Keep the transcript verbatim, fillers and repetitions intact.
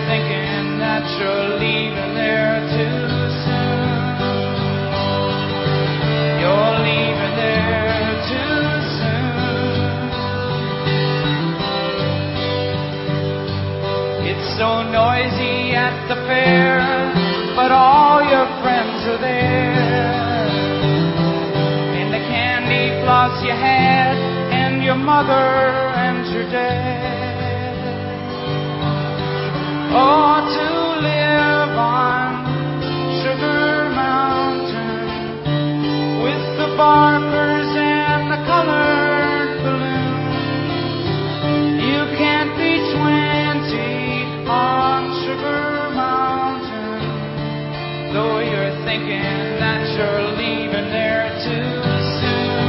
thinking that you're leaving there too soon. You're leaving there too soon. It's so noisy at the fair, but all your friends are there. And the candy floss you had, and your mother and your dad. Oh, to live on Sugar Mountain with the barkers and the colored balloons. You can't be twenty on Sugar Mountain, though you're thinking that you're leaving there too